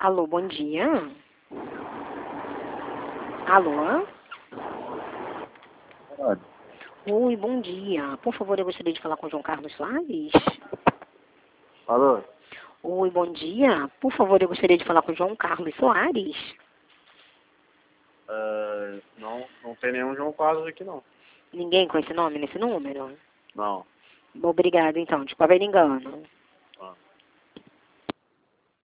Alô, bom dia. Alô? Oi, bom dia. Por favor, eu gostaria de falar com o João Carlos Soares. Alô? Oi, bom dia. Por favor, eu gostaria de falar com o João Carlos Soares. Não tem nenhum João Carlos aqui, não. Ninguém com esse nome nesse número? Não. Obrigada, então. Desculpa o engano.